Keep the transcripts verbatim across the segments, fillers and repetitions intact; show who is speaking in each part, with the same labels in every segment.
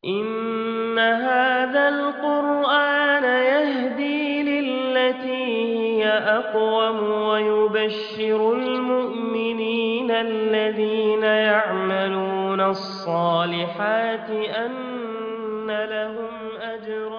Speaker 1: إن هذا القرآن يهدي للتي هي أقوم ويبشر المؤمنين الذين يعملون الصالحات أن لهم أجرا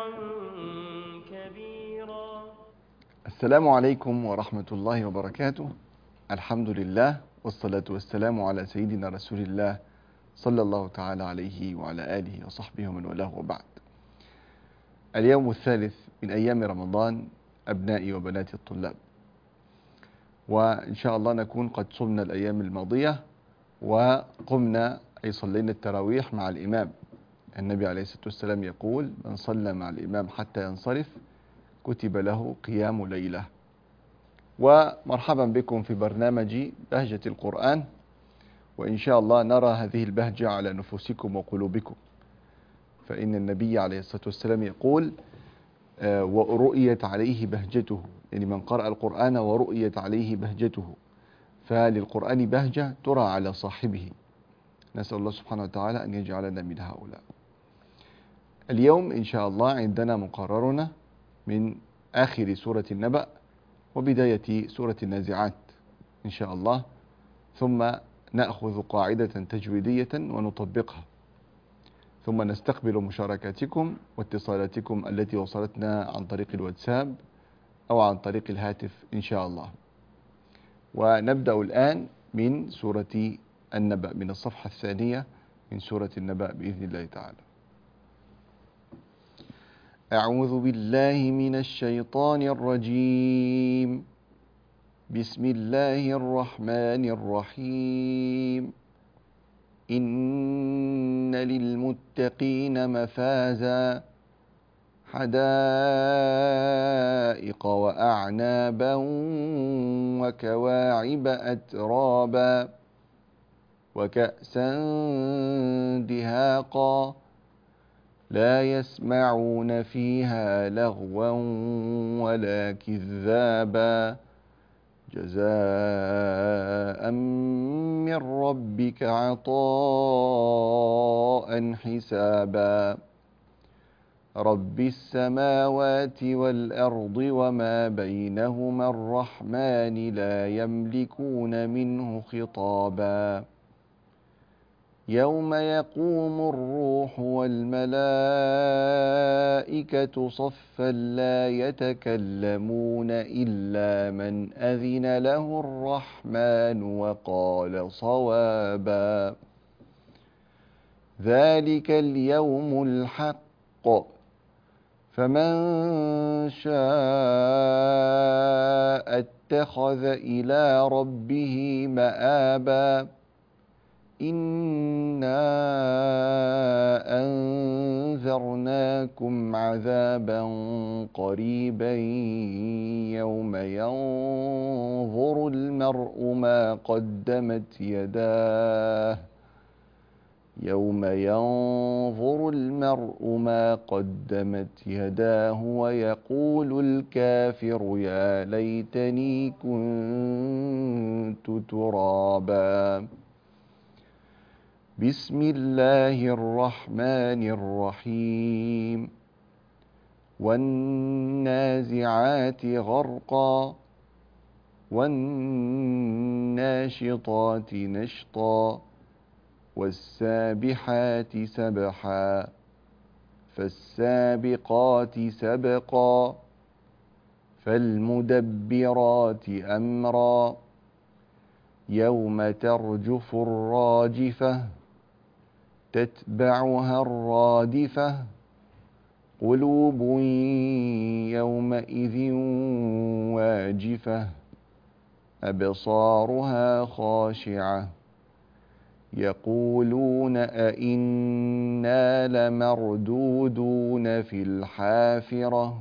Speaker 1: كبيرا.
Speaker 2: السلام عليكم ورحمة الله وبركاته. الحمد لله والصلاة والسلام على سيدنا رسول الله صلى الله تعالى عليه وعلى آله وصحبه ومن والاه، وبعد. اليوم الثالث من أيام رمضان أبنائي وبناتي الطلاب، وإن شاء الله نكون قد صمنا الأيام الماضية وقمنا أي صلينا التراويح مع الإمام. النبي عليه الصلاة والسلام يقول: من صلى مع الإمام حتى ينصرف كتب له قيام ليلة. ومرحبا بكم في برنامج بهجة القرآن، وإن شاء الله نرى هذه البهجة على نفوسكم وقلوبكم، فإن النبي عليه الصلاة والسلام يقول: آه ورؤيت عليه بهجته، يعني من قرأ القرآن ورؤيت عليه بهجته، فللقرآن بهجة ترى على صاحبه. نسأل الله سبحانه وتعالى أن يجعلنا من هؤلاء. اليوم إن شاء الله عندنا مقررنا من آخر سورة النبأ وبداية سورة النازعات إن شاء الله، ثم نأخذ قاعدة تجويدية ونطبقها، ثم نستقبل مشاركاتكم واتصالاتكم التي وصلتنا عن طريق الواتساب أو عن طريق الهاتف إن شاء الله. ونبدأ الآن من سورة النبأ، من الصفحة الثانية من سورة النبأ بإذن الله تعالى. أعوذ بالله من الشيطان الرجيم. بسم الله الرحمن الرحيم. إن للمتقين مفازا حدائق وأعنابا وكواعب أترابا وكأسا دهاقا لا يسمعون فيها لغوا ولا كذابا جزاء من ربك عطاء حسابا رب السماوات والأرض وما بينهما الرحمن لا يملكون منه خطابا يوم يقوم الروح والملائكة صفا لا يتكلمون إلا من أذن له الرحمن وقال صوابا ذلك اليوم الحق فمن شاء اتخذ إلى ربه مآبا إنا أنذرناكم عذابا قريبا يوم ينظر المرء ما قدمت يداه يوم ينظر المرء ما قدمت يداه ويقول الكافر يا ليتني كنت ترابا. بسم الله الرحمن الرحيم. والنازعات غرقا والناشطات نشطا والسابحات سبحا فالسابقات سبقا فالمدبرات أمرا يوم ترجف الراجفة تتبعها الرادفة قلوب يومئذ واجفة أبصارها خاشعة يقولون أئنا لمردودون في الحافرة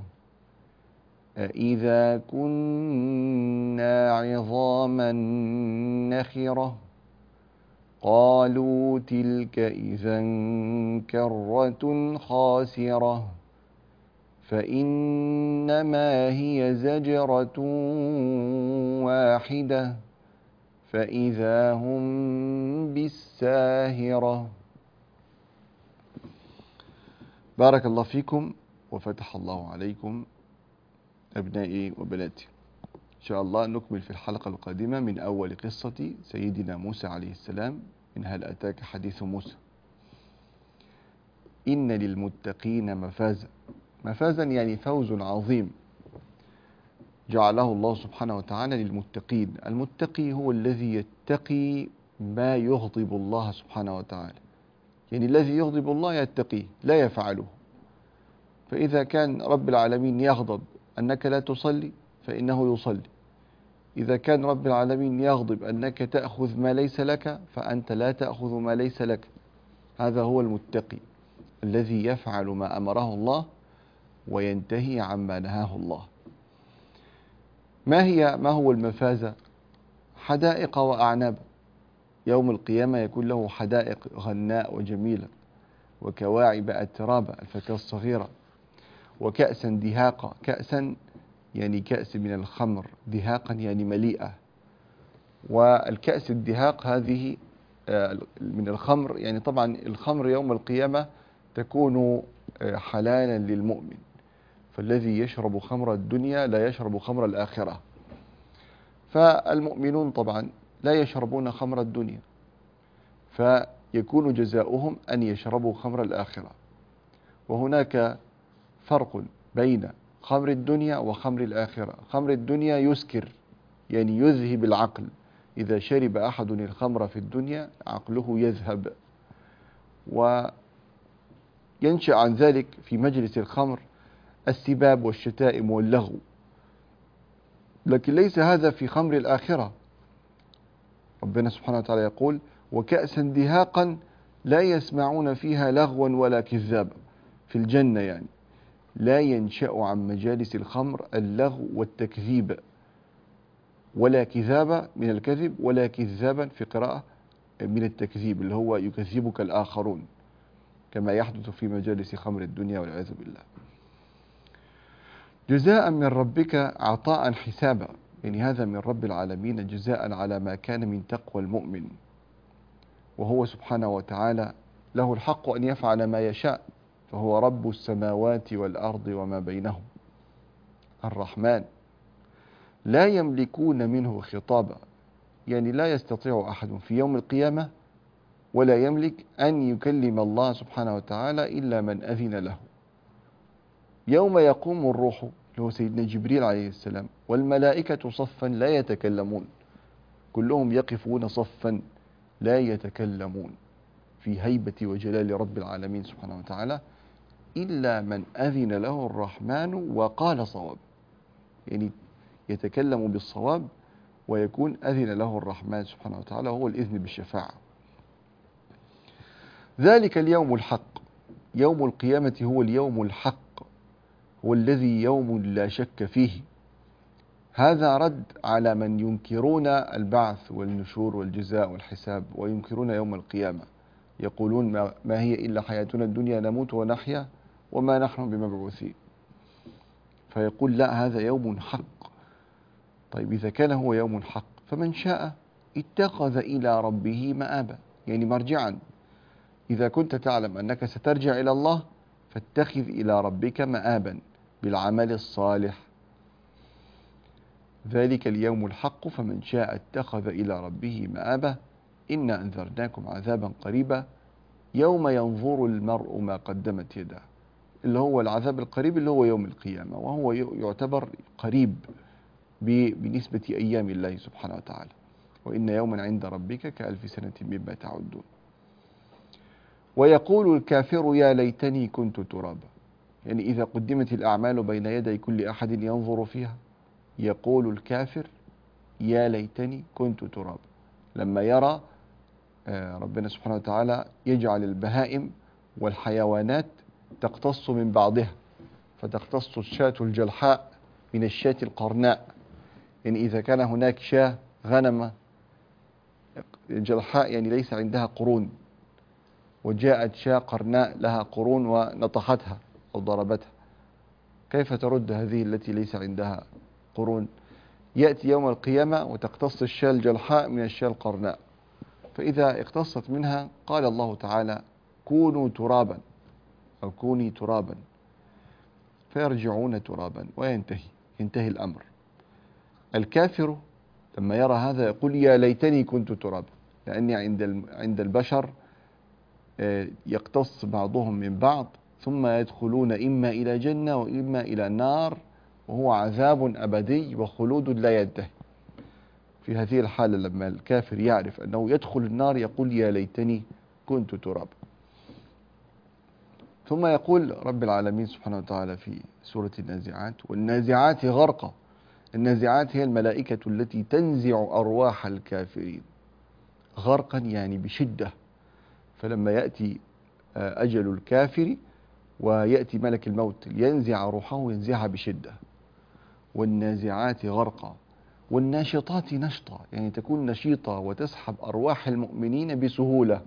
Speaker 2: أئذا كنا عظاما نخرة قالوا تلك إذا كرة خاسرة فإنما هي زجرة واحدة فإذا هم بالساهرة. بارك الله فيكم وفتح الله عليكم أبنائي وبناتي. إن شاء الله نكمل في الحلقة القادمة من أول قصة سيدنا موسى عليه السلام من هل أتاك حديث موسى. إن للمتقين مفازا، مفازا يعني فوز عظيم جعله الله سبحانه وتعالى للمتقين. المتقي هو الذي يتقي ما يغضب الله سبحانه وتعالى، يعني الذي يغضب الله يتقيه لا يفعله. فإذا كان رب العالمين يغضب أنك لا تصلي فإنه يصلي، إذا كان رب العالمين يغضب أنك تأخذ ما ليس لك فأنت لا تأخذ ما ليس لك. هذا هو المتقي الذي يفعل ما أمره الله وينتهي عما نهاه الله. ما هي ما هو المفازة؟ حدائق وأعناب. يوم القيامة يكون له حدائق غناء وجميلة، وكواعب أترابا الفتاة الصغيرة، وكأسا دهاقا. كأسا يعني كأس من الخمر، دهاقا يعني مليئة. والكأس الدهاق هذه من الخمر، يعني طبعا الخمر يوم القيامة تكون حلالا للمؤمن، فالذي يشرب خمر الدنيا لا يشرب خمر الآخرة. فالمؤمنون طبعا لا يشربون خمر الدنيا، فيكون جزاؤهم أن يشربوا خمر الآخرة. وهناك فرق بين خمر الدنيا وخمر الآخرة. خمر الدنيا يسكر، يعني يذهب العقل. إذا شرب أحد الخمر في الدنيا عقله يذهب، وينشأ عن ذلك في مجلس الخمر السباب والشتائم واللغو. لكن ليس هذا في خمر الآخرة. ربنا سبحانه وتعالى يقول: وكأسا دهاقا لا يسمعون فيها لغوا ولا كذابا. في الجنة يعني لا ينشأ عن مجالس الخمر اللغو والتكذيب، ولا كذابة من الكذب ولا كذابا في قراءة من التكذيب اللي هو يكذبك الآخرون، كما يحدث في مجالس خمر الدنيا والعياذ بالله. جزاء من ربك عطاء حسابا، يعني هذا من رب العالمين جزاء على ما كان من تقوى المؤمن. وهو سبحانه وتعالى له الحق أن يفعل ما يشاء، فهو رب السماوات والأرض وما بينهم. الرحمن لا يملكون منه خطابا، يعني لا يستطيع أحد في يوم القيامة ولا يملك أن يكلم الله سبحانه وتعالى إلا من أذن له. يوم يقوم الروح اللي هو سيدنا جبريل عليه السلام والملائكة صفا لا يتكلمون، كلهم يقفون صفا لا يتكلمون في هيبة وجلال رب العالمين سبحانه وتعالى إلا من أذن له الرحمن وقال صواب، يعني يتكلم بالصواب ويكون أذن له الرحمن سبحانه وتعالى، وهو الإذن بالشفاعة. ذلك اليوم الحق، يوم القيامة هو اليوم الحق، هو الذي يوم لا شك فيه. هذا رد على من ينكرون البعث والنشور والجزاء والحساب وينكرون يوم القيامة، يقولون ما هي إلا حياتنا الدنيا نموت ونحيا وما نحن بمبعوثين. فيقول لا، هذا يوم حق. طيب إذا كان هو يوم حق فمن شاء اتخذ إلى ربه مآبا، يعني مرجعا. إذا كنت تعلم أنك سترجع إلى الله فاتخذ إلى ربك مآبا بالعمل الصالح. ذلك اليوم الحق فمن شاء اتخذ إلى ربه مآبا إنا أنذرناكم عذابا قريبا يوم ينظر المرء ما قدمت يداه، اللي هو العذاب القريب اللي هو يوم القيامة، وهو يعتبر قريب بنسبة أيام الله سبحانه وتعالى. وإن يوما عند ربك كألف سنة مما تعدون. ويقول الكافر يا ليتني كنت ترابا، يعني إذا قدمت الأعمال بين يدي كل أحد ينظر فيها يقول الكافر يا ليتني كنت ترابا، لما يرى ربنا سبحانه وتعالى يجعل البهائم والحيوانات تقتص من بعضها، فتقتص الشاة الجلحاء من الشاة القرناء. يعني إذا كان هناك شاة غنمة جلحاء يعني ليس عندها قرون، وجاءت شاة قرناء لها قرون ونطحتها أو ضربتها، كيف ترد هذه التي ليس عندها قرون؟ يأتي يوم القيامة وتقتص الشاة الجلحاء من الشاة القرناء، فإذا اقتصت منها قال الله تعالى كونوا ترابا، أو كوني ترابا، فيرجعون ترابا وينتهي ينتهي الأمر. الكافر لما يرى هذا يقول يا ليتني كنت ترابا، لأني عند عند البشر يقتص بعضهم من بعض ثم يدخلون إما إلى جنة وإما إلى نار، وهو عذاب أبدي وخلود لا ينتهي. في هذه الحالة لما الكافر يعرف أنه يدخل النار يقول يا ليتني كنت ترابا. ثم يقول رب العالمين سبحانه وتعالى في سورة النازعات والنازعات غرقا. النازعات هي الملائكة التي تنزع أرواح الكافرين غرقا، يعني بشدة. فلما يأتي أجل الكافر ويأتي ملك الموت ينزع روحه ينزعها بشدة. والنازعات غرقا والناشطات نشطا، يعني تكون نشيطة وتسحب أرواح المؤمنين بسهولة.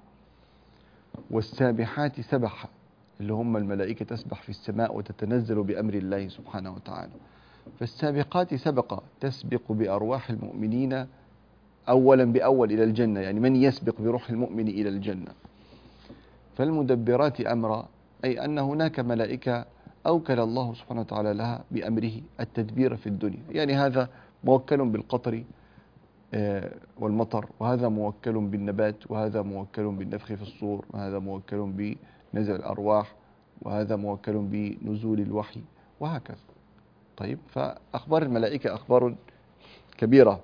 Speaker 2: والسابحات سبحا، اللي هم الملائكة تسبح في السماء وتتنزل بأمر الله سبحانه وتعالى. فالسابقات سبقا تسبق بأرواح المؤمنين أولا بأول إلى الجنة، يعني من يسبق بروح المؤمن إلى الجنة. فالمدبرات أمرا، أي أن هناك ملائكة أوكل الله سبحانه وتعالى لها بأمره التدبير في الدنيا، يعني هذا موكل بالقطر والمطر، وهذا موكل بالنبات، وهذا موكل بالنفخ في الصور، وهذا موكل بنزع الأرواح، وهذا موكل بنزول الوحي، وهكذا. طيب، فأخبار الملائكة أخبار كبيرة،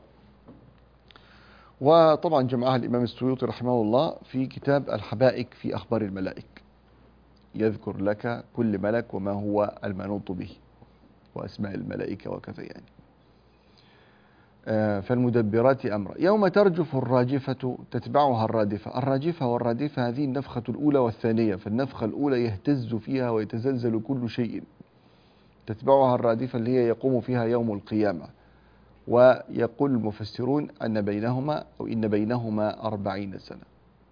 Speaker 2: وطبعا جمعها الإمام السيوطي رحمه الله في كتاب الحبائك في أخبار الملائكة، يذكر لك كل ملك وما هو المنوط به وأسماء الملائكة وكذا يعني. فالمدبرات أمرا. يوم ترجف الراجفة تتبعها الرادفة. الراجفة والرادفة هذه النفخة الأولى والثانية، فالنفخة الأولى يهتز فيها ويتزلزل كل شيء، تتبعها الرادفة اللي هي يقوم فيها يوم القيامة. ويقول المفسرون أن بينهما أو إن بينهما أربعين سنة،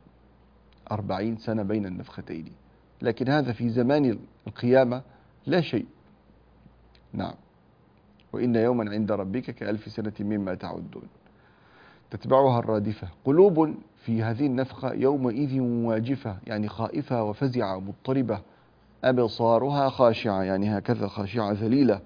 Speaker 2: أربعين سنة بين النفختين، لكن هذا في زمان القيامة لا شيء. نعم، وإن يوما عند ربك كألف سنة مما تعدون. تتبعها الرادفة. قلوب في هذه النفخة يومئذ واجفة، يعني خائفة وفزعة مضطربة. أبصارها خاشعة، يعني هكذا خاشعة ذليلة.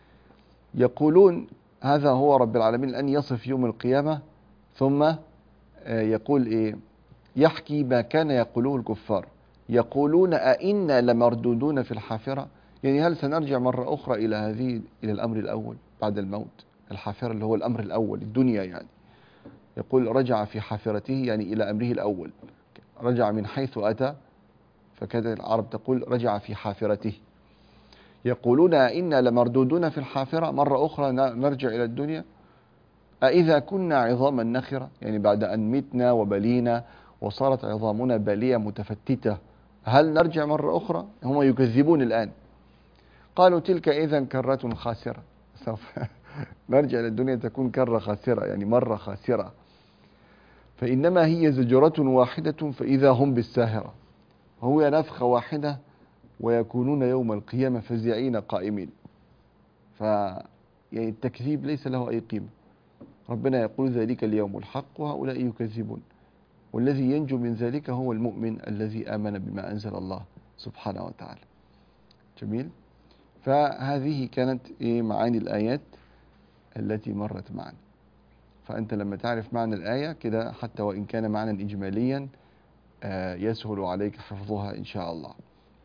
Speaker 2: يقولون، هذا هو رب العالمين الآن يصف يوم القيامة، ثم يقول إيه؟ يحكي ما كان يقوله الكفار. يقولون أئنا لمردودون في الحافرة، يعني هل سنرجع مرة أخرى إلى هذه إلى الأمر الأول بعد الموت؟ الحافرة اللي هو الأمر الأول، الدنيا يعني. يقول رجع في حافرته، يعني إلى أمره الأول، رجع من حيث أتى، فكذا العرب تقول رجع في حافرته. يقولون أئنا لمردودون في الحافرة، مرة أخرى نرجع إلى الدنيا. أإذا كنا عظاما نخرة، يعني بعد أن متنا وبلينا وصارت عظامنا بالية متفتتة، هل نرجع مرة أخرى؟ هم يكذبون الآن. قالوا تلك إذا كرة خاسرة، سوف نرجع إلى الدنيا تكون كرة خاسرة، يعني مرة خاسرة. فإنما هي زجرة واحدة فإذا هم بالساهرة. هو نفخة واحدة ويكونون يوم القيامة فزعين قائمين. ف يعني التكذيب ليس له أي قيمة. ربنا يقول ذلك اليوم الحق وهؤلاء يكذبون، والذي ينجو من ذلك هو المؤمن الذي آمن بما أنزل الله سبحانه وتعالى. جميل. فهذه كانت معاني الآيات التي مرت معنا. فأنت لما تعرف معنى الآية كده، حتى وإن كان معنى إجماليا يسهل عليك حفظها إن شاء الله.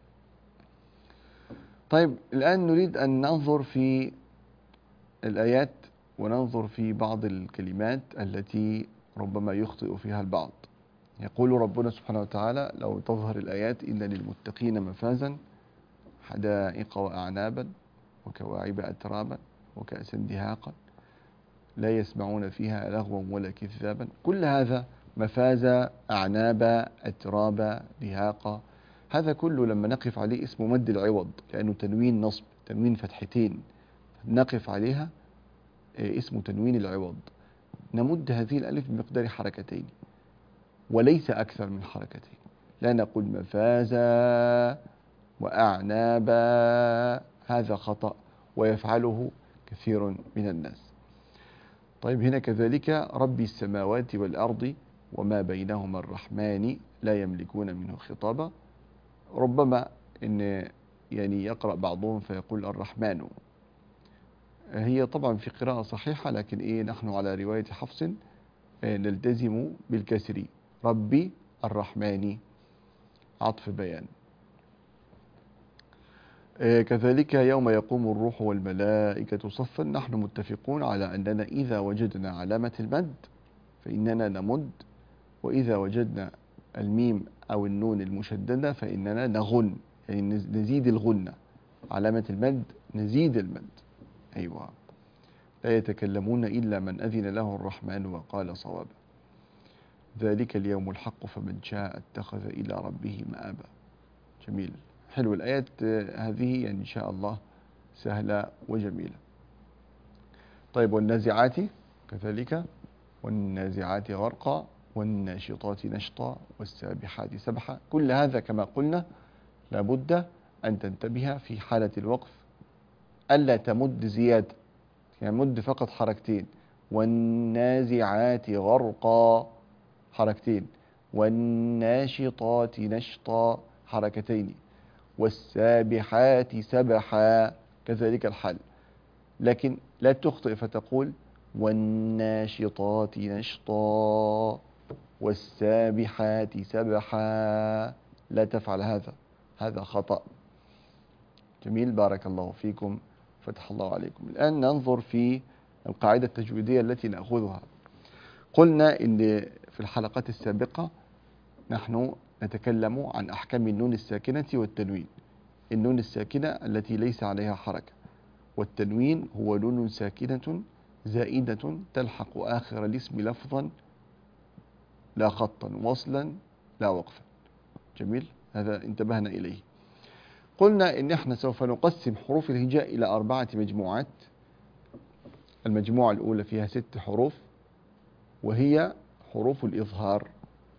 Speaker 2: طيب، الآن نريد أن ننظر في الآيات وننظر في بعض الكلمات التي ربما يخطئ فيها البعض. يقول ربنا سبحانه وتعالى: لو تظهر الآيات إن للمتقين مفازا حدائق وأعنابا وكواعب أترابا وكأسا دهاقا لا يسمعون فيها لغوا ولا كذابا. كل هذا مفازا، أعنابا، أترابا، دهاقا، هذا كله لما نقف عليه اسمه مد العوض، لأنه تنوين نصب، تنوين فتحتين نقف عليها اسمه تنوين العوض. نمد هذه الألف بمقدار حركتين وليس أكثر من حركتين. لا نقول مفازا وأعنابا، هذا خطأ ويفعله كثير من الناس. طيب، هنا كذلك: رب السماوات والأرض وما بينهما الرحمن لا يملكون منه خطابا. ربما إن يعني يقرأ بعضهم فيقول الرحمن. هي طبعا في قراءة صحيحة، لكن إيه نحن على رواية حفص نلتزم بالكسر، ربي الرحمن، عطف بيان. كذلك يوم يقوم الروح والملائكة صفا، نحن متفقون على أننا إذا وجدنا علامة المد فإننا نمد، وإذا وجدنا الميم أو النون المشددة فإننا نغن، يعني نزيد الغنة، علامة المد نزيد المد. أيوة، لا يتكلمون إلا من أذن له الرحمن وقال صوابا، ذلك اليوم الحق فمن شاء اتخذ إلى ربه مآبا. جميل، حلو الآيات هذه، يعني إن شاء الله سهلة وجميلة. طيب، والنازعات كذلك، والنازعات غرقا، والناشطات نشطا، والسابحات سبحا. كل هذا كما قلنا لابد أن تنتبه في حالة الوقف ألا تمد زيادة، يعني مد فقط حركتين. والنازعات غرقا حركتين، والناشطات نشطا حركتين، والسابحات سبحا كذلك الحال. لكن لا تخطئ فتقول والناشطات نشطا والسابحات سبحا، لا تفعل هذا، هذا خطأ. جميل، بارك الله فيكم، فتح الله عليكم. الآن ننظر في القاعدة التجويدية التي نأخذها. قلنا إن في الحلقات السابقة نحن نتكلم عن أحكام النون الساكنة والتنوين. النون الساكنة التي ليس عليها حركة، والتنوين هو نون ساكنة زائدة تلحق آخر الاسم لفظا لا خطا، وصلا لا وقفا. جميل، هذا انتبهنا إليه. قلنا إن احنا سوف نقسم حروف الهجاء إلى أربعة مجموعات. المجموعة الأولى فيها ست حروف، وهي حروف الإظهار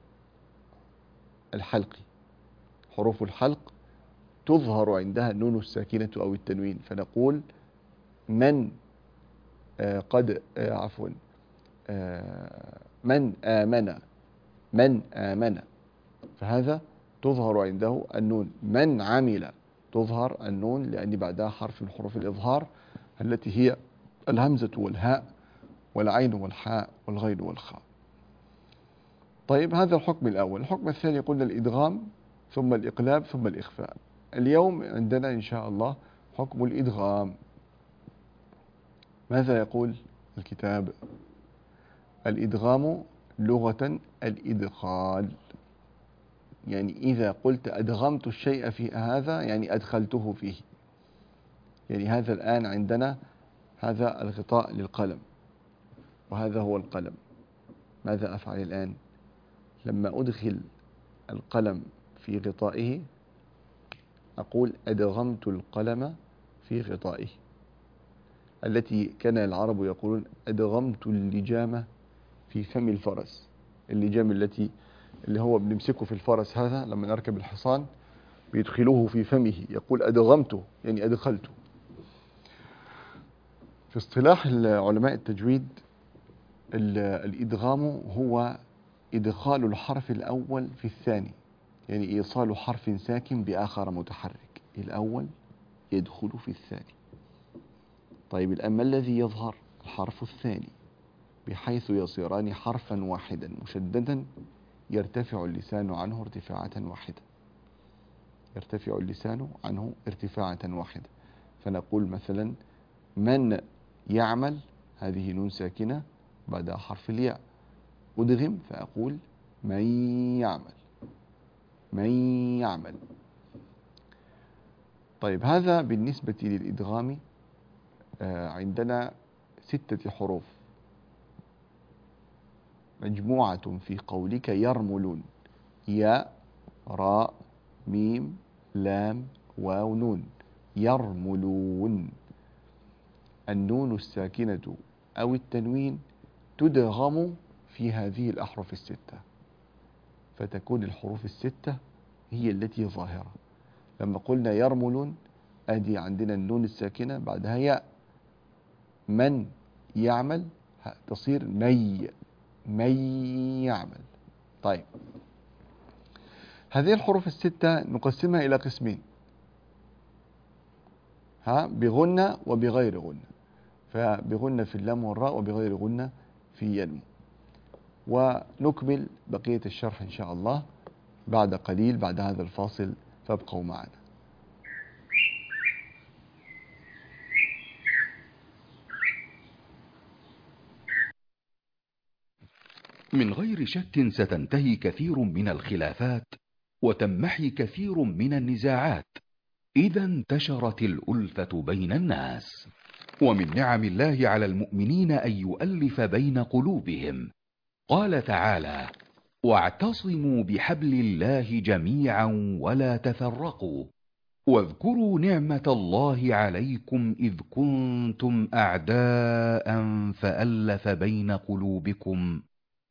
Speaker 2: الحلقي. حروف الحلق تظهر عندها النون الساكنة أو التنوين، فنقول من آه قد آه عفوا آه من آمن، من آمن، فهذا تظهر عنده النون. من عمل تظهر النون لأن بعدها حرف من حروف الإظهار التي هي الهمزة والهاء والعين والحاء والغين والخاء. طيب، هذا الحكم الأول. الحكم الثاني قلنا الإدغام، ثم الإقلاب، ثم الإخفاء. اليوم عندنا إن شاء الله حكم الإدغام. ماذا يقول الكتاب؟ الإدغام لغة الإدخال، يعني إذا قلت أدغمت الشيء في هذا يعني أدخلته فيه. يعني هذا الآن عندنا هذا الغطاء للقلم، وهذا هو القلم. ماذا أفعل الآن؟ لما أدخل القلم في غطائه أقول أدغمت القلم في غطائه، التي كان العرب يقولون أدغمت اللجام في فم الفرس. اللجام التي اللي هو بنمسكه في الفرس، هذا لما نركب الحصان بيدخلوه في فمه، يقول أدغمته يعني أدخلته. في اصطلاح علماء التجويد الإدغام هو إدخال الحرف الأول في الثاني، يعني إيصال حرف ساكن بآخر متحرك. الأول يدخل في الثاني. طيب، الآن ما الذي يظهر؟ الحرف الثاني، بحيث يصيران حرفا واحدا مشددا يرتفع اللسان عنه ارتفاعة واحدة، يرتفع اللسان عنه ارتفاعة واحدة. فنقول مثلا من يعمل، هذه نون ساكنة بعدها حرف الياء، أدغم فأقول من يعمل، من يعمل. طيب، هذا بالنسبة للإدغام. عندنا ستة حروف مجموعة في قولك يرملون: ياء، راء، ميم، لام، واو، نون. يرملون. النون الساكنة أو التنوين تدغم في هذه الأحرف الستة، فتكون الحروف الستة هي التي ظاهرة. لما قلنا يرملون، أدي عندنا النون الساكنة بعدها ياء. من يعمل تصير مي، من يعمل. طيب، هذه الحروف الستة نقسمها إلى قسمين. ها بغنة وبغير غنة، فبغنة في اللام والراء وبغير غنة في ينمو. ونكمل بقية الشرح إن شاء الله بعد قليل بعد هذا الفاصل، فابقوا معنا.
Speaker 3: من غير شك ستنتهي كثير من الخلافات وتنمحي كثير من النزاعات إذا انتشرت الألفة بين الناس. ومن نعم الله على المؤمنين أن يؤلف بين قلوبهم. قال تعالى: واعتصموا بحبل الله جميعا ولا تفرقوا واذكروا نعمة الله عليكم إذ كنتم أعداء فألف بين قلوبكم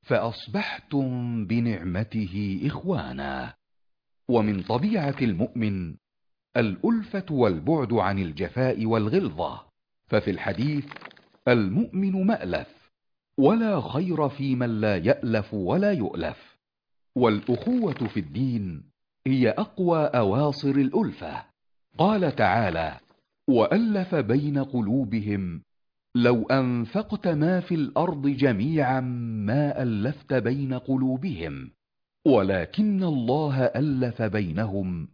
Speaker 3: فأصبحتم بنعمته إخوانا. ومن طبيعة المؤمن الألفة والبعد عن الجفاء والغلظة، ففي الحديث: المؤمن مألف ولا خير في من لا يألف ولا يؤلف. والأخوة في الدين هي أقوى أواصر الألفة. قال تعالى: وألف بين قلوبهم لو أنفقت ما في الأرض جميعا ما ألفت بين قلوبهم ولكن الله ألف بينهم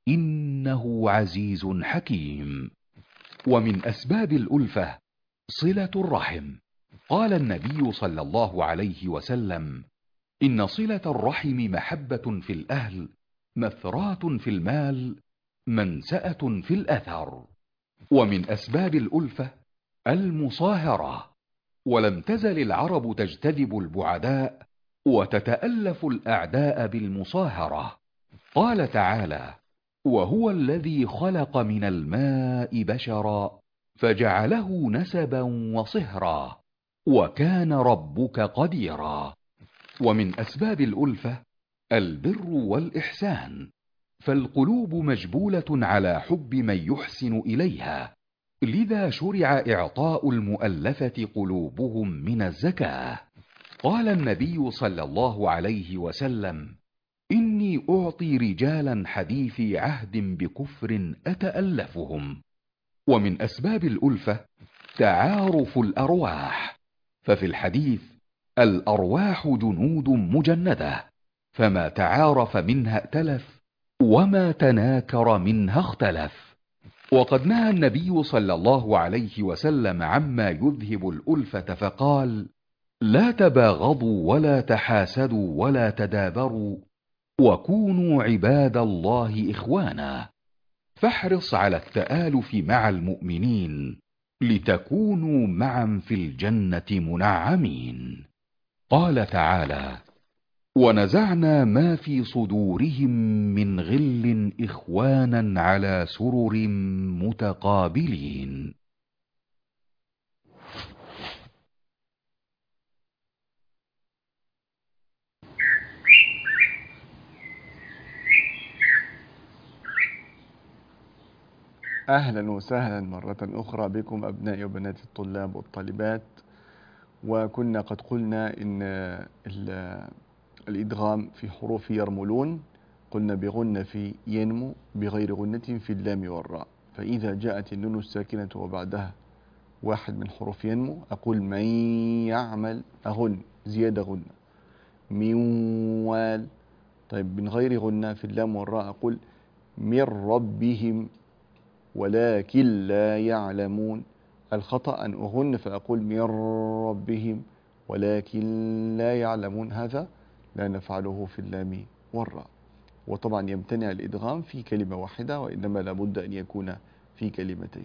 Speaker 3: إنه عزيز حكيم. ومن أسباب الألفة صلة الرحم. قال النبي صلى الله عليه وسلم: إن صلة الرحم محبة في الأهل، مثرات في المال، منسأة في الأثر. ومن أسباب الألفة المصاهرة. ولم تزل العرب تجتذب البعداء وتتألف الأعداء بالمصاهرة. قال تعالى: وهو الذي خلق من الماء بشرا فجعله نسبا وصهرا وكان ربك قديرا. ومن أسباب الألفة البر والإحسان. فالقلوب مجبولة على حب من يحسن إليها، لذا شرع إعطاء المؤلفة قلوبهم من الزكاة. قال النبي صلى الله عليه وسلم: إني أعطي رجالا حديثي عهد بكفر أتألفهم. ومن أسباب الألفة تعارف الأرواح. ففي الحديث: الأرواح جنود مجندة، فما تعارف منها ائتلف وما تناكر منها اختلف. وقد نهى النبي صلى الله عليه وسلم عما يذهب الألفة فقال: لا تباغضوا ولا تحاسدوا ولا تدابروا وكونوا عباد الله إخوانا. فاحرص على التآلف مع المؤمنين لتكونوا معا في الجنة منعمين. قال تعالى: ونزعنا ما في صدورهم من غل إخوانا على سرر متقابلين.
Speaker 2: أهلا وسهلا مرة أخرى بكم أبنائي وبنات الطلاب والطالبات. وكنا قد قلنا إن الإدغام في حروف يرملون قلنا بغنة في ينمو بغير غنة في اللام والراء. فإذا جاءت النون الساكنة وبعدها واحد من حروف ينمو أقول من يعمل أغن زيادة غنة منوال. طيب من غير غنة في اللام والراء أقول من ربهم ولكن لا يعلمون. الخطأ أن أغن فأقول من ربهم ولكن لا يعلمون، هذا لا نفعله في اللام والراء. وطبعا يمتنع الإدغام في كلمة واحدة، وإنما لابد أن يكون في كلمتين.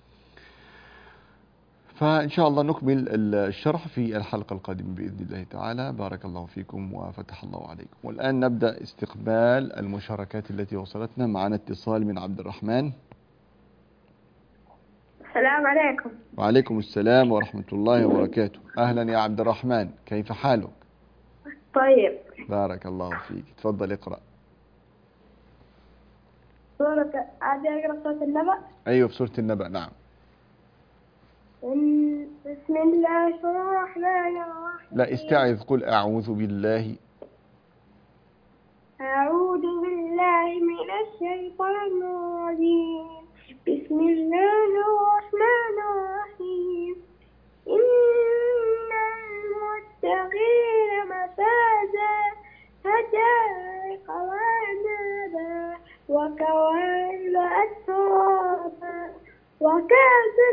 Speaker 2: فإن شاء الله نكمل الشرح في الحلقة القادمة بإذن الله تعالى. بارك الله فيكم وفتح الله عليكم. والآن نبدأ استقبال المشاركات التي وصلتنا. معنا اتصال من عبد الرحمن.
Speaker 4: السلام عليكم.
Speaker 2: وعليكم السلام ورحمة الله وبركاته. أهلا يا عبد الرحمن، كيف حالك؟
Speaker 4: طيب.
Speaker 2: بارك الله فيك. تفضل اقرأ.
Speaker 4: سورة عادي أقرأ سورة النبأ؟
Speaker 2: أيوة في سورة النبأ. نعم.
Speaker 4: بسم الله الرحمن الرحيم.
Speaker 2: لا استعذ، قل أعوذ بالله.
Speaker 4: أعوذ بالله من الشيطان الرجيم. بسم الله أترابا وكأسا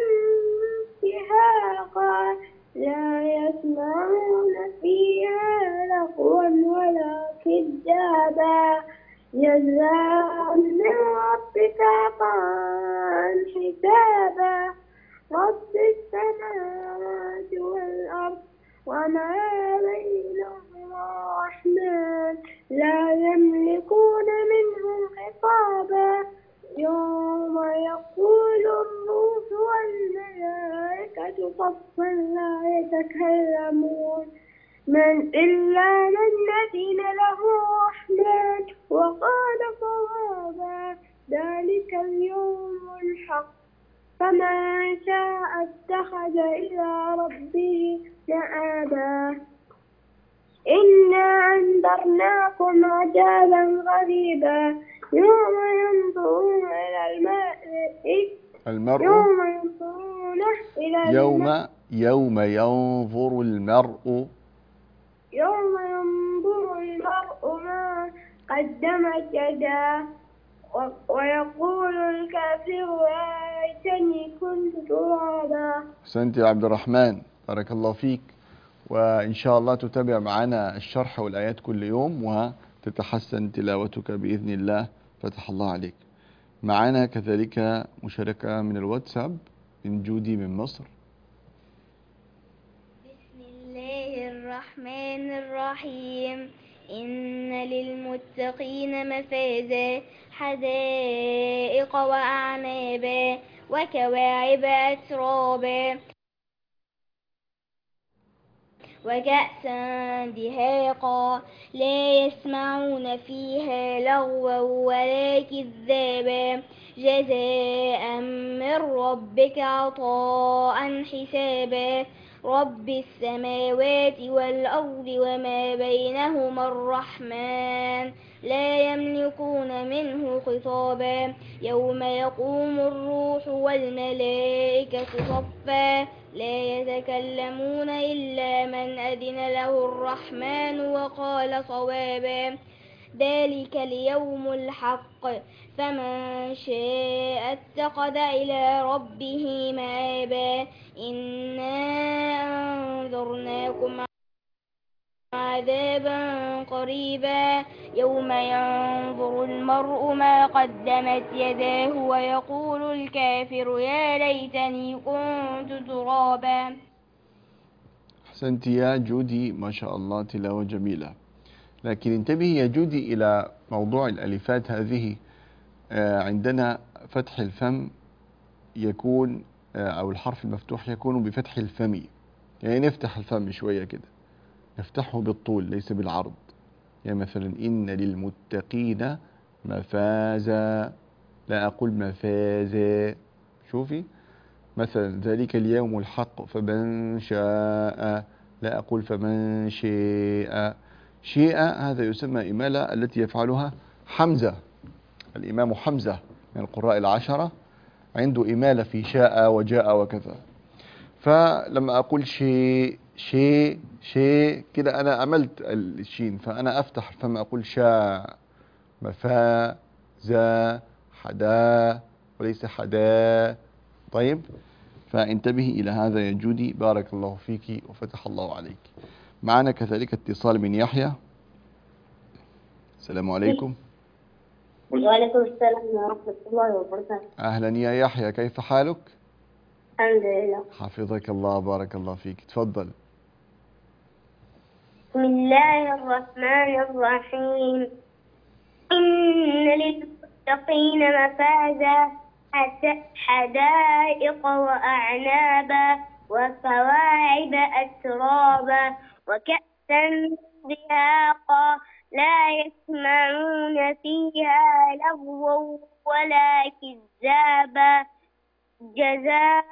Speaker 4: دهاقا لا يسمعون فيها لغوا ولا كذابا جزاء من ربك عطاء حسابا رب السماوات والأرض وما بينهما الرحمن لا يملكون منه خطابا يوم يقول الروح والملائكة صفا لا يتكلمون من إلا من أذن له الرحمن وقال صوابا ذلك اليوم الحق فمن شاء اتخذ إلى ربه مآبا إنا أنذرناكم عذابا غريبا يوم ينظرون إلى الماء
Speaker 2: المرء
Speaker 4: يوم ينظرون إلى
Speaker 2: يوم
Speaker 4: الماء
Speaker 2: يوم ينظر المرء
Speaker 4: يوم ينظر المرء ما قدمت يداه ويقول الكافر يا ليتني كنت ترابا.
Speaker 2: أحسنت يا عبد الرحمن، بارك الله فيك، وإن شاء الله تتابع معنا الشرح والآيات كل يوم وتتحسن تلاوتك بإذن الله، فتح الله عليك. معنا كذلك مشاركة من الواتساب من جودي من مصر.
Speaker 5: بسم الله الرحمن الرحيم. إن للمتقين مفازا حدائق وأعنابا وكواعب أترابا وكأسا دهاقا لا يسمعون فيها لغوا ولا كذابا جزاء من ربك عطاء حسابا رب السماوات والأرض وما بينهما الرحمن لا يملكون منه خطابا يوم يقوم الروح والملائكة صفا لا يتكلمون إلا من أذن له الرحمن وقال صوابا ذلك اليوم الحق فمن شاء اتخذ إلى ربه مآبا إنا أنذرناكم عذابا قريبا يوم ينظر المرء ما قدمت يداه ويقول الكافر يا ليتني كنت ترابا.
Speaker 2: أحسنت يا جودي، ما شاء الله، تلاوة جميلة. لكن انتبهي يا جودي إلى موضوع الألفات هذه. عندنا فتح الفم يكون أو الحرف المفتوح يكون بفتح الفم، يعني نفتح الفم شوية كده، نفتحه بالطول ليس بالعرض. يعني مثلا إن للمتقين مفازا، لا أقول مفازا. شوفي مثلا ذلك اليوم الحق فمن شاء، لا أقول فمن شاء. شيء هذا يسمى إمالة التي يفعلها حمزة. الإمام حمزة من القراء العشرة عنده إمالة في شاء وجاء وكذا. فلما أقول شيء شيء شيء كده أنا عملت الشين، فأنا أفتح فما أقول شاء مفا زا حدا وليس حدا. طيب، فانتبهي إلى هذا يا جودي، بارك الله فيك وفتح الله عليك. معنا كذلك اتصال من يحيى. السلام عليكم.
Speaker 4: وعليكم السلام ورحمة الله وبركاته.
Speaker 2: أهلا يا يحيى، كيف حالك؟
Speaker 4: الحمد لله.
Speaker 2: حفظك الله، بارك الله فيك، تفضل.
Speaker 4: بسم الله الرحمن الرحيم. إن للمتقين مفازا حدائق وأعنابا وكواعب أترابا وكأسا دهاقا لا يسمعون فيها لغوا ولا كذابا جزاء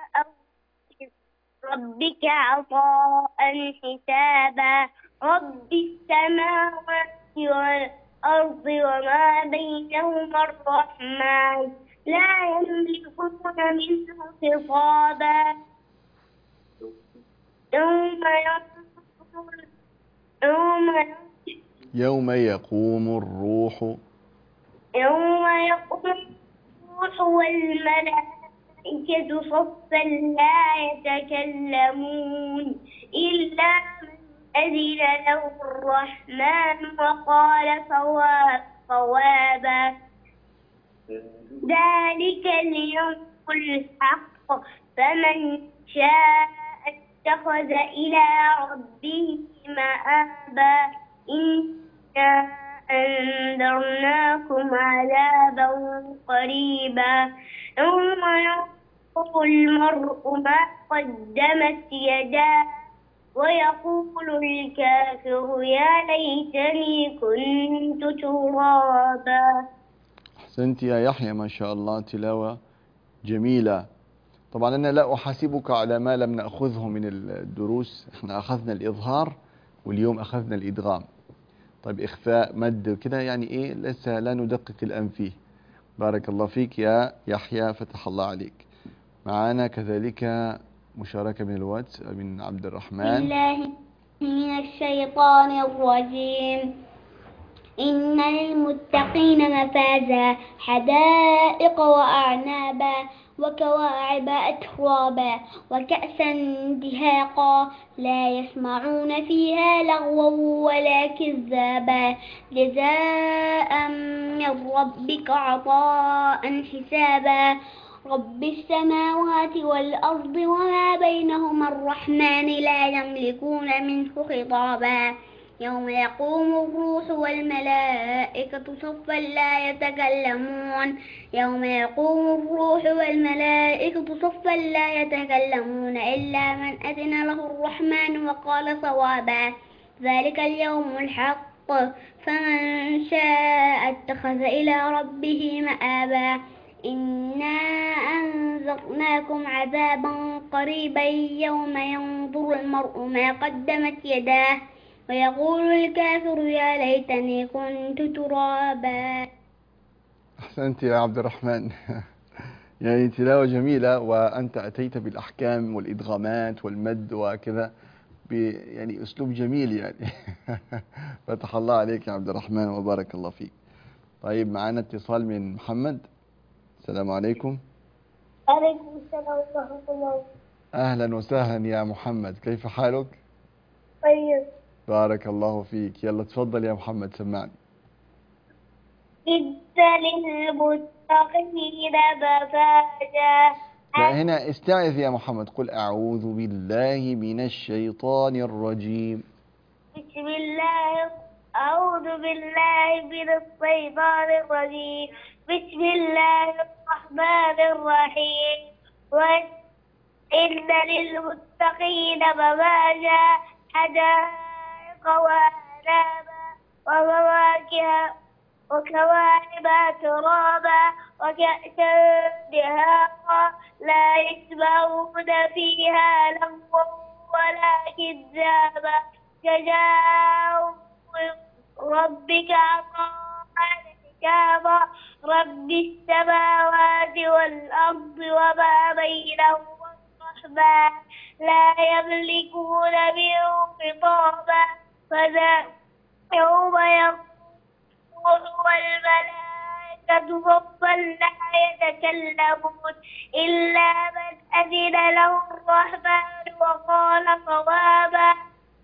Speaker 4: ربك عطاء حسابا رب السماوات والأرض وما بينهما الرحمن لا يملكون منه خطابا يوم ينظر يوم
Speaker 2: يوم يقوم الروح
Speaker 4: يوم يقوم الروح والروح والملائكة صفا لا يتكلمون إلا من أذن له الرحمن وقال صواب صوابا ذلك اليوم الحق فمن شاء اتخذ إلى ربه مآبا إنا أنذرناكم عذابا قريبا يوم ينظر المرء ما قدمت يداه ويقول الكافر يا ليتني كنت ترابا.
Speaker 2: أحسنت يا يحيى، ما شاء الله، تلاوة جميلة. طبعا أنا لا أحاسبك على ما لم نأخذه من الدروس، احنا أخذنا الإظهار واليوم أخذنا الإدغام. طيب إخفاء مد كده يعني إيه، لسه لا ندقق الآن فيه. بارك الله فيك يا يحيى، فتح الله عليك. معنا كذلك مشاركة من الواتس من عبد الرحمن.
Speaker 5: بالله من الشيطان الرجيم. إن للمتقين مفازا حدائق وأعنابا وكواعب أترابا وكأسا دهاقا لا يسمعون فيها لغوا ولا كذابا جزاء من ربك عطاء حسابا رب السماوات والأرض وما بينهما الرحمن لا يملكون منه خطابا يوم يقوم الروح والملائكة صفا لا يتكلمون يوم يقوم الروح والملائكة صفا لا يتكلمون إلا من أذن له الرحمن وقال صوابا ذلك اليوم الحق فمن شاء اتخذ إلى ربه مآبا إنا أنذرناكم عذابا قريبا يوم ينظر المرء ما قدمت يداه ويقول الكافر يا ليتني كنت ترابا.
Speaker 2: أحسنت يا عبد الرحمن. يعني تلاوة جميلة، وأنت أتيت بالأحكام والإدغامات والمد وكذا يعني أسلوب جميل يعني. فتح الله عليك يا عبد الرحمن وبارك الله فيك. طيب معنا اتصال من محمد. السلام عليكم.
Speaker 4: عليكم السلام ورحمة الله.
Speaker 2: أهلا وسهلا يا محمد، كيف حالك؟
Speaker 4: طيب.
Speaker 2: بارك الله فيك. يلا تفضل يا محمد، سمعني.
Speaker 4: إد للمتقين مفازا.
Speaker 2: لا، هنا استعذ يا محمد، قل أعوذ بالله من الشيطان الرجيم.
Speaker 4: بسم الله أعوذ بالله من الشيطان الرجيم. بسم الله الرحمن الرحيم. وإن للمتقين مفازا حدائق وأعنابا وفواكه وكواعب ترابا وكأسا دهاقا لا يسمعون فيها لغوا ولا كذابا جزاء ربك عطاء حسابا رب السماوات والأرض وما بينهما الرحمن لا يملكون منه خطابا فذا يوم يقوم والملائكة صفا لا يتكلمون إلا من أذن له الرحمن وقال صوابا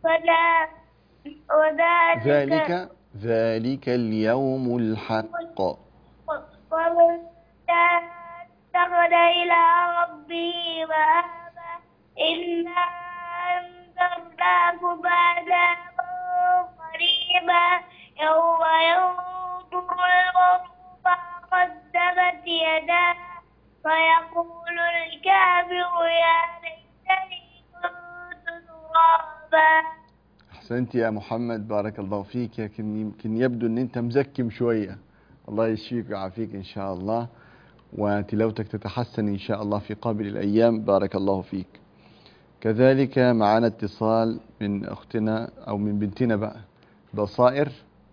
Speaker 4: وذلك
Speaker 2: ذلك ذلك اليوم الحق
Speaker 4: ومن اتخذ إلى ربه مآبا إنا أنذرناكم عذابا قريبا يوم ينظر المرء ما قدمت يداه فيقول الكافر يا ليتني كنت ترابا.
Speaker 2: أحسنت يا محمد، بارك الله فيك. لكن يمكن يبدو أن أنت مزكم شوية. الله يشفيك ويعافيك إن شاء الله، وتلاوتك تتحسن إن شاء الله في قابل الأيام. بارك الله فيك. كذلك معنا اتصال من أختنا أو من بنتنا بقى بصائر.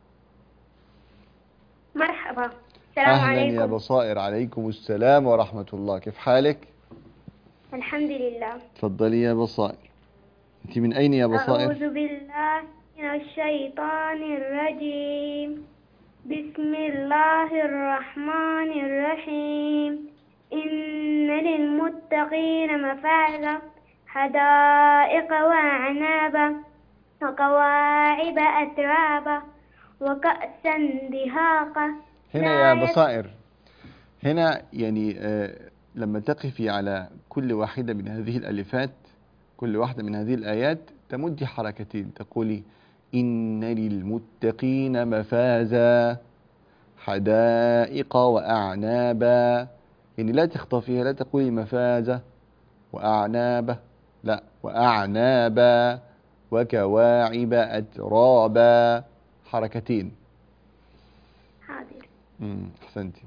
Speaker 4: مرحبا. السلام
Speaker 2: أهلا
Speaker 4: عليكم.
Speaker 2: يا بصائر. عليكم السلام ورحمة الله، كيف حالك؟
Speaker 4: الحمد لله.
Speaker 2: تفضلي يا بصائر. أنت من أين يا بصائر؟
Speaker 4: أعوذ بالله من الشيطان الرجيم. بسم الله الرحمن الرحيم إن للمتقين مفازا حدائق وأعنابا وكواعب أترابا وكأسا دهاقا.
Speaker 2: هنا يا بصائر، هنا يعني آه لما تقفي على كل واحدة من هذه الألفات، كل واحدة من هذه الآيات تمدي حركتين، تقولي إن للمتقين مفازا حدائق وأعنابا، يعني لا تخطفيها، لا تقولي مفازة وأعنابة، لا، وأعنابا وكواعب أترابا، حركتين.
Speaker 4: حاضر.
Speaker 2: امم أحسنتي.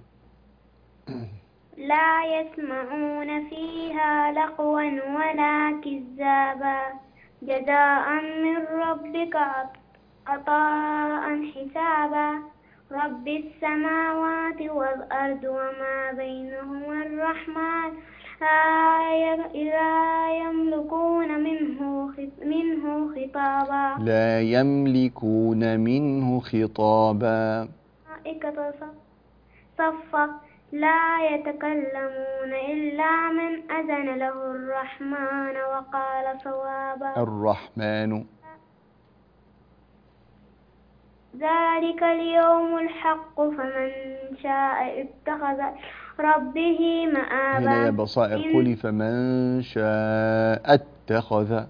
Speaker 4: لا يسمعون فيها لغوا ولا كذابا جزاء من ربك عطاء حسابا. رب السماوات والأرض وما بينهما الرحمن لا يملكون منه منه خطابا.
Speaker 2: لا يملكون منه خطابا.
Speaker 4: ملائكة صفا لا يتكلمون إلا من أذن له الرحمن وقال صوابا.
Speaker 2: الرحمن.
Speaker 4: ذلك اليوم الحق فمن شاء اتخذ ربه مآبا.
Speaker 2: هنا يا بصائر قولي فمن شاء اتخذ.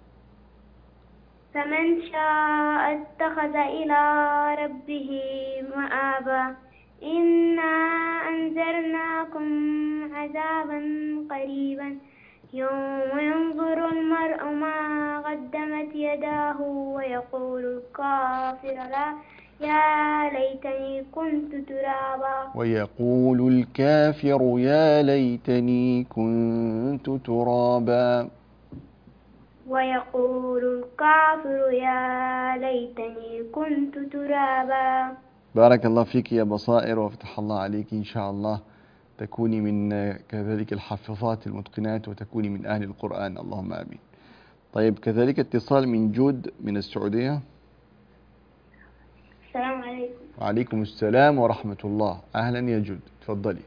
Speaker 4: فمن شاء اتخذ إلى ربه مآبا. إنا أنذرناكم عذابا قريبا يوم ينظر المرء ما قدمت يداه ويقول الكافر لا يا ليتني كنت ترابا.
Speaker 2: ويقول الكافر يا ليتني كنت ترابا.
Speaker 4: ويقول الكافر يا ليتني كنت ترابا.
Speaker 2: بارك الله فيك يا بصائر وفتح الله عليك، إن شاء الله تكوني من كذلك الحافظات المتقنات وتكوني من أهل القرآن، اللهم آمين. طيب كذلك اتصال من جود من السعودية.
Speaker 4: السلام عليكم.
Speaker 2: وعليكم السلام ورحمة الله. أهلا يا جود، تفضلي.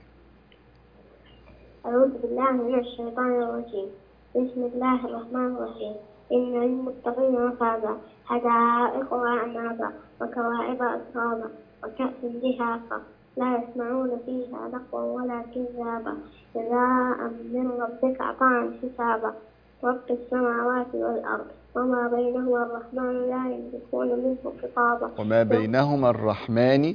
Speaker 4: أعوذ بالله من الشيطان الرجيم. بسم الله الرحمن الرحيم. إن للمتقين مفازا حدائق وأعنابا وكواعب أترابا وكأس دهاقا لا يسمعون فيها لغوا ولا كذابا جزاء من ربك عطاء حسابا. رب السماوات والأرض وما بينهما الرحمن لا يملكون منه خطابا.
Speaker 2: وما بينهما الرحمن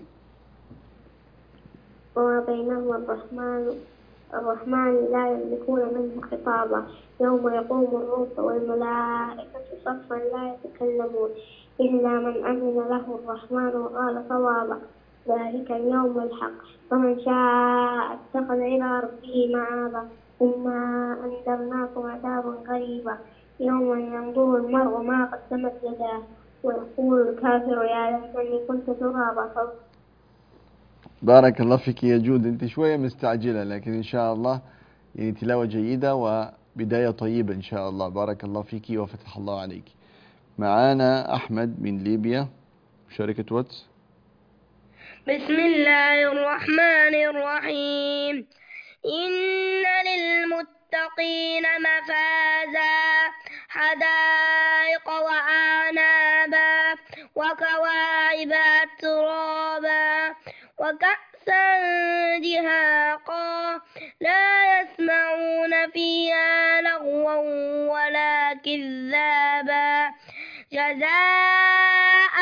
Speaker 4: وما بينهما الرحمن الرحمن لا يملكون منه خطابا. يوم يقوم الروح والملائكة صفا لا يتكلمون إلا من أذن له الرحمن وقال صوابا. ذلك اليوم الحق فمن شاء اتخذ إلى ربه مآبا. إنا أنذرناكم عذابا قريبا يوم ينظر المرء ما قدمت يداه ويقول الكافر يا ليتني كنت ترابا.
Speaker 2: بارك الله فيك يا جود، انت شوية مستعجلة لكن ان شاء الله يعني تلاوة جيدة وبداية طيبة ان شاء الله. بارك الله فيك وفتح الله عليك. معانا احمد من ليبيا، شركة واتس.
Speaker 6: بسم الله الرحمن الرحيم. إن للمتقين مفازا حدائق وأعنابا وكواعب أترابا وكأسا دهاقا لا يسمعون فيها لغوا ولا كذابا جزاء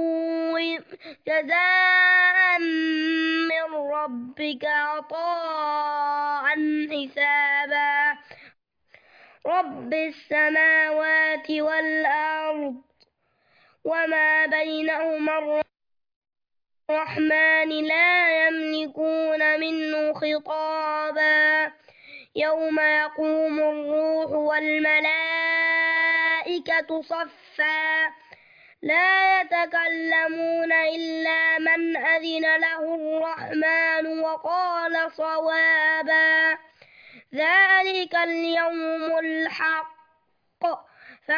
Speaker 6: جزاء من ربك عطاء حسابا. رب السماوات والأرض وما بينهما الرحمن لا يملكون منه خطابا. يوم يقوم الروح والملائكة صفا لا يتكلمون إلا من أذن له الرحمن وقال صوابا. ذلك اليوم الحق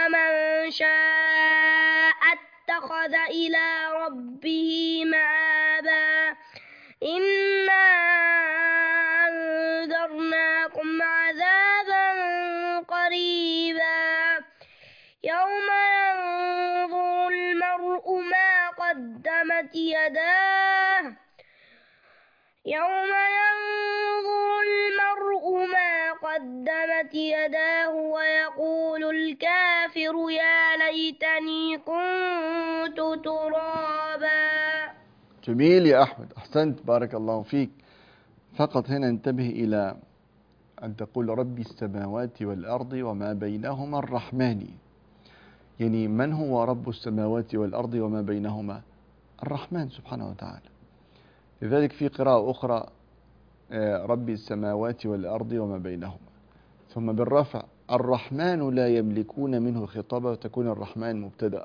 Speaker 6: فمن شاء اتخذ إلى ربه مآبا. ثوابا إنا أنذرناكم عذابا قريبا يوم ينظر المرء ما قدمت يداه يوم ينظر المرء ما قدمت يداه ويقول الكافر يا ليتني كنت ترابا.
Speaker 2: جميل يا أحمد، أحسنت، بارك الله فيك. فقط هنا انتبه إلى أن تقول رب السماوات والأرض وما بينهما الرحمن. يعني من هو رب السماوات والأرض وما بينهما؟ الرحمن سبحانه وتعالى. لذلك في قراءة أخرى رب السماوات والأرض وما بينهما، ثم بالرفع الرحمن لا يملكون منه خطابا، وتكون الرحمن مبتدأ.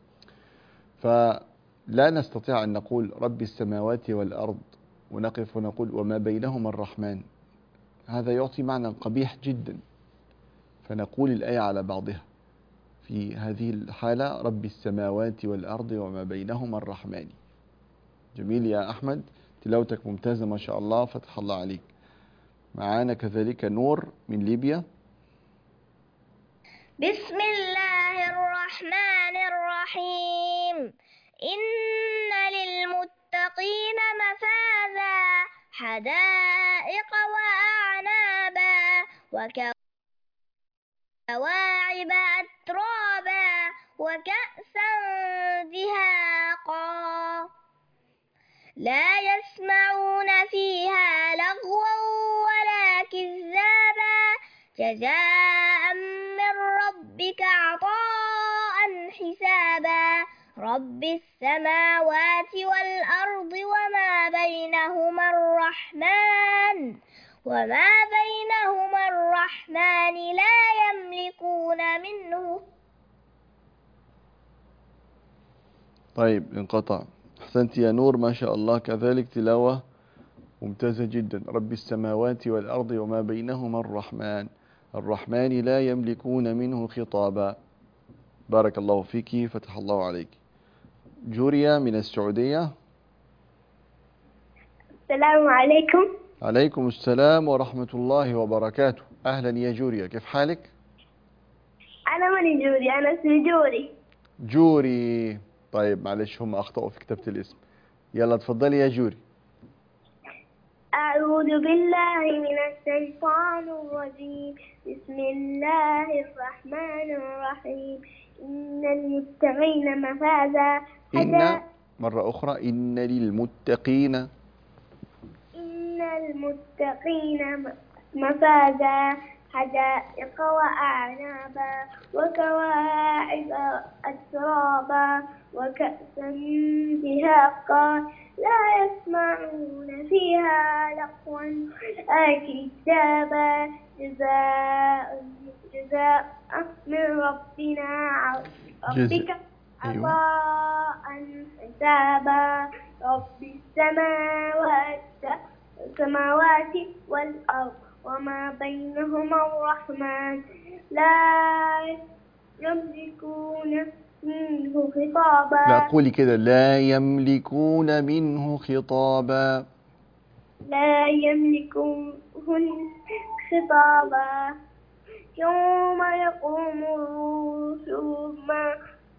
Speaker 2: فلا نستطيع أن نقول رب السماوات والأرض ونقف ونقول وما بينهما الرحمن، هذا يعطي معنى قبيح جدا. فنقول الآية على بعضها. في هذه الحالة رب السماوات والأرض وما بينهما الرحمن. جميل يا أحمد، تلاوتك ممتازة ما شاء الله، فتح الله عليك. معانا كذلك نور من ليبيا.
Speaker 6: بسم الله الرحمن الرحيم إن للمتقين مفازا حدائق وأعنابا وكواعب أترابا وكأسا دهاقا لا يسمعون فيها لغوا ولا كذابا جزاء من ربك عطاء حسابا رب السماوات والأرض وما بينهما الرحمن وما بينهما الرحمن لا يملكون منه.
Speaker 2: طيب انقطع. أحسنت يا نور ما شاء الله، كذلك تلاوة ممتازة جدا. رب السماوات والأرض وما بينهما الرحمن الرحمن لا يملكون منه خطابا. بارك الله فيك، فتح الله عليك. جوريا من السعودية.
Speaker 4: السلام عليكم.
Speaker 2: عليكم السلام ورحمة الله وبركاته. أهلا يا جوريا، كيف حالك؟
Speaker 4: أنا ماني جوري، أنا اسمي جوري.
Speaker 2: جوري. طيب معلش هم أخطأوا في كتابة الاسم. يلا تفضلي يا جوري.
Speaker 4: أعوذ بالله من الشيطان الرجيم. بسم الله الرحمن الرحيم. إن المتقين مفازا.
Speaker 2: إن مرة أخرى إن للمتقين
Speaker 4: إن المتقين مفازا حدائق وأعنابا وكواعب أترابا وكأسا دهاقا لا يسمعون فيها لغوا ولا كذابا جزاء جزاء من ربنا ربك عطاء حسابا رب السماوات السماوات والأرض وما بينهما الرحمن لا يملكون منه خطابا.
Speaker 2: لا قولي كده، لا يملكون منه خطابا.
Speaker 4: لا يملكون خطابا يوم يقوم الروح ما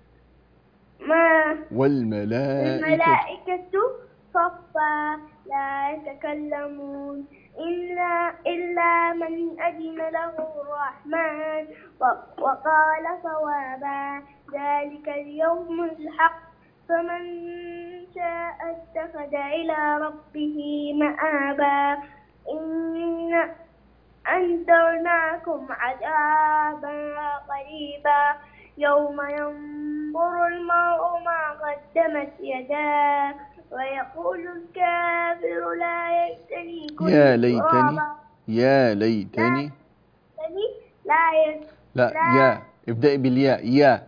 Speaker 4: ما
Speaker 2: والملائكة
Speaker 4: الملائكة صفا لا يتكلمون إلا إلا من أذن له الرحمن وقال صوابا ذلك اليوم الحق فمن شاء اتخذ إلى ربه مآبا إن أنذرناكم عذابا قريبا يوم ينظر المرء ما قدمت يداه ويقول الكافر لا يلتني كنت
Speaker 2: يا ليتني
Speaker 4: ترابا.
Speaker 2: يا ليتني
Speaker 4: لا يلتني
Speaker 2: لا, لا يا ابدأي بالياء. يا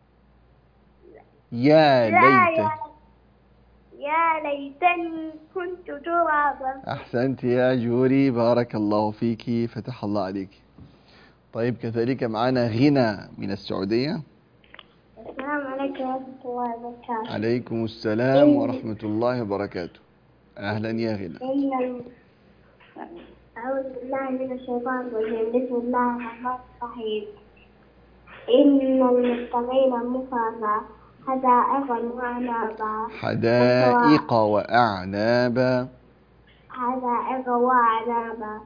Speaker 2: يا ليتني
Speaker 4: يا ليتني كنت ترابا.
Speaker 2: أحسنت يا جوري، بارك الله فيك، فتح الله عليك. طيب كذلك معنا غنى من السعودية.
Speaker 4: السلام عليكم ورحمة الله وبركاته.
Speaker 2: عليكم السلام ورحمة الله وبركاته. أهلا يا غنى.
Speaker 4: إن الم- أعوذ بالله من الشيطان الرجيم. بسم الله الرحمن الرحيم. إن المتقين مفازا حدائق وأعنابا
Speaker 2: حدائق وأعنابا
Speaker 4: حدائق وأعنابا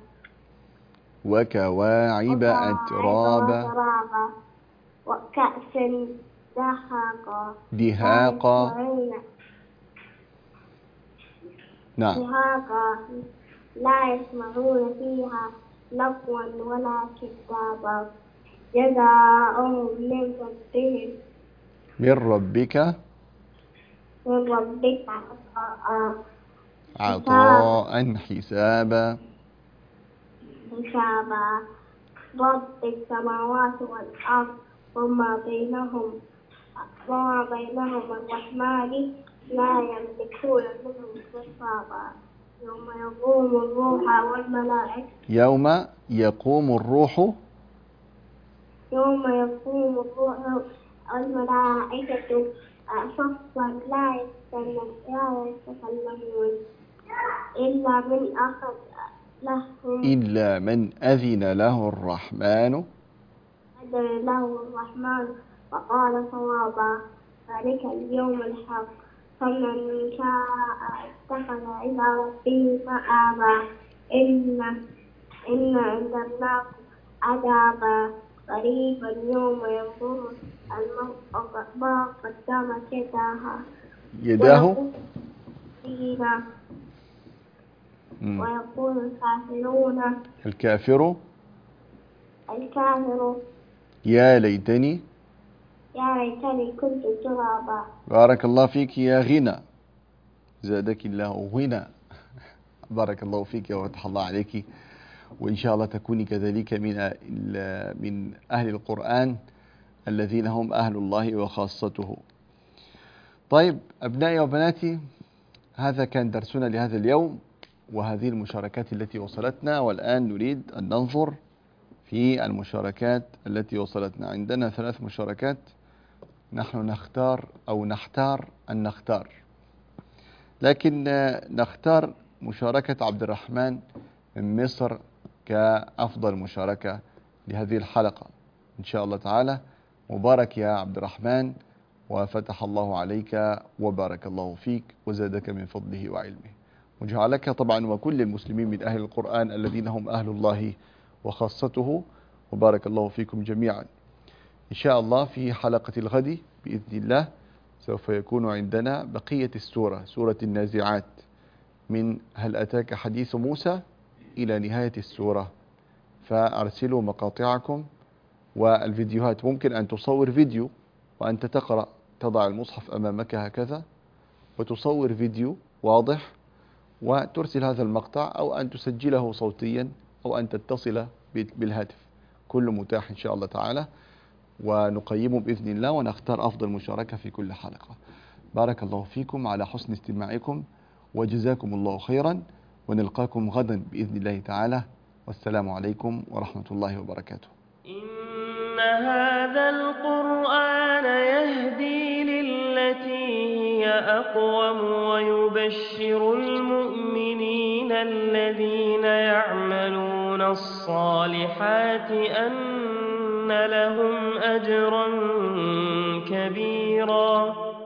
Speaker 2: وكواعب أترابا
Speaker 4: وترابا وكأس دهاقا
Speaker 2: دهاقا.
Speaker 4: لا يسمعون
Speaker 2: نعم.
Speaker 4: دهاقا لا يسمعون فيها لغوا ولا كذابا جزاؤهم من ربهم
Speaker 2: من ربك
Speaker 4: من ربك عطاء
Speaker 2: عطاء حسابا
Speaker 4: حسابا رب السماوات والأرض وما بينهم وما بينهم الرحمن لا يملكون منه خطابا يوم يقوم الروح والملائكة
Speaker 2: يوم يقوم الروح
Speaker 4: يوم يقوم الروح والملائكة صفا لا يتكلمون إلا من أخذ لهم
Speaker 2: إلا من أذن له الرحمن
Speaker 4: أذن له الرحمن وقال صوابا ذلك اليوم الحق فمن شاء اتخذ إلى ربه مآبا إن إن أنذرناكم عذابا قريبا يوم ينظر المرء ما قدمت يداها
Speaker 2: يداه
Speaker 4: فينا
Speaker 2: مم.
Speaker 4: ويقول الكافرون
Speaker 2: الكافر
Speaker 4: الكافر
Speaker 2: يا ليتني.
Speaker 4: يا ليتني كنت ترابا.
Speaker 2: بارك الله فيك يا غنى، زادك الله غنى. بارك الله فيك وفتح الله عليك، وإن شاء الله تكوني كذلك من من أهل القرآن الذين هم أهل الله وخاصته. طيب أبنائي وبناتي، هذا كان درسنا لهذا اليوم وهذه المشاركات التي وصلتنا، والآن نريد أن ننظر في المشاركات التي وصلتنا. عندنا ثلاث مشاركات، نحن نختار أو نحتار أن نختار، لكن نختار مشاركة عبد الرحمن من مصر كأفضل مشاركة لهذه الحلقة إن شاء الله تعالى. مبارك يا عبد الرحمن، وفتح الله عليك وبارك الله فيك وزادك من فضله وعلمه، وجعلك طبعا وكل المسلمين من أهل القرآن الذين هم أهل الله وخاصته، وبارك الله فيكم جميعا. إن شاء الله في حلقة الغد بإذن الله سوف يكون عندنا بقية السورة، سورة النازعات، من هل أتاك حديث موسى إلى نهاية السورة. فأرسلوا مقاطعكم والفيديوهات، ممكن أن تصور فيديو وأنت تقرأ، تضع المصحف أمامك هكذا وتصور فيديو واضح وترسل هذا المقطع، أو أن تسجله صوتيا، أو أن تتصل بالهاتف، كل متاح إن شاء الله تعالى، ونقيمه بإذن الله ونختار أفضل مشاركة في كل حلقة. بارك الله فيكم على حسن استماعكم وجزاكم الله خيرا، ونلقاكم غدا بإذن الله تعالى، والسلام عليكم ورحمة الله وبركاته.
Speaker 1: إن هذا القرآن يهدي للتي هي أقوم ويبشر المؤمنين الذين يعملون الصالحات أن لهم أجرا كبيرا.